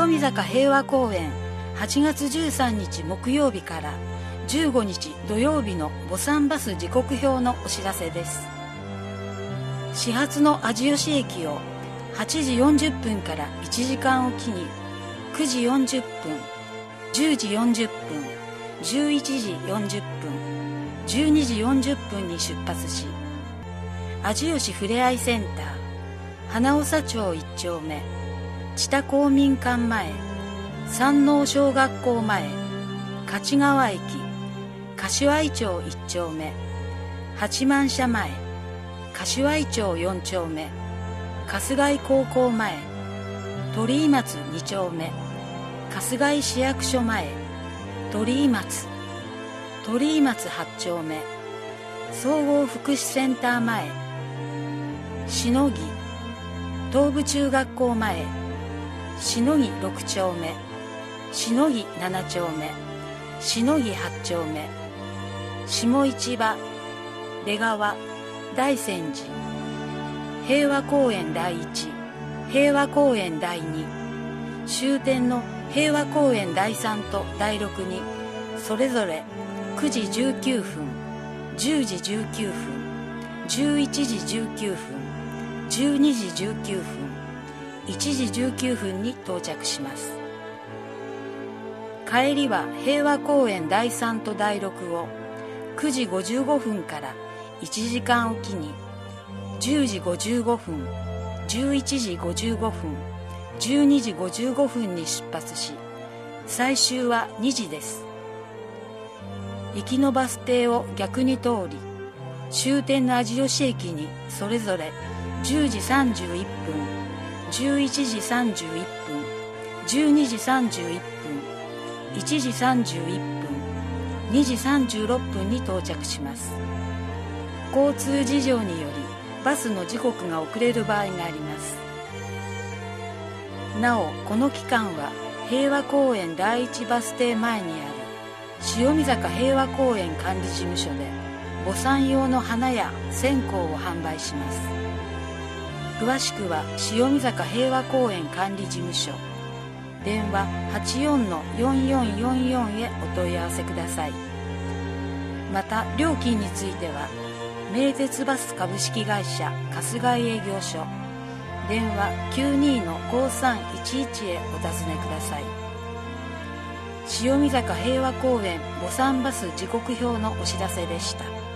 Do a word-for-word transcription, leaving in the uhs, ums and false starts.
見坂平和公園はちがつじゅうさんにち木曜日からじゅうごにち土曜日の墓参バス時刻表のお知らせです。始発の味吉駅をはちじよんじゅっぷんからいちじかんおきにくじよんじゅっぷん、じゅうじよんじゅっぷん、じゅういちじよんじゅっぷん、じゅうにじよんじゅっぷんに出発し、味吉ふれあいセンター花長町いっちょうめ、知多公民館前、山王小学校前、勝川駅、柏井町いっちょうめ、八幡社前、柏井町よんちょうめ、春日井高校前、鳥居松にちょうめ、春日井市役所前、鳥居松、鳥居松はちちょうめ、総合福祉センター前、しのぎ、東部中学校前、しのぎろくちょうめ、しのぎななちょうめ、しのぎはちちょうめ、下市場、出川、大泉寺、平和公園だいいち、平和公園だいに、終点の平和公園だいさんとだいろくにそれぞれくじじゅうきゅうふん、じゅうじじゅうきゅうふん、じゅういちじじゅうきゅうふん、じゅうにじじゅうきゅうふん、いちじじゅうきゅうふんに到着します。帰りは平和公園だいさんとだいろくをくじごじゅうごふんからいちじかんおきにじゅうじごじゅうごふん、じゅういちじごじゅうごふん、じゅうにじごじゅうごふんに出発し、最終はにじです。行きのバス停を逆に通り、終点の味吉駅にそれぞれじゅうじさんじゅういっぷん、じゅういちじさんじゅういっぷん、じゅうにじさんじゅういっぷん、いちじさんじゅういっぷん、にじさんじゅうろっぷんに到着します。交通事情によりバスの時刻が遅れる場合があります。なおこの期間は平和公園だいいちバス停前にある塩見坂平和公園管理事務所で墓参用の花や線香を販売します。詳しくは塩見坂平和公園管理事務所、電話 はちよんのよんよんよんよん へお問い合わせください。また料金については名鉄バス株式会社春日井営業所、電話 きゅうにのごさんいちいち へお尋ねください。塩見坂平和公園墓参バス時刻表のお知らせでした。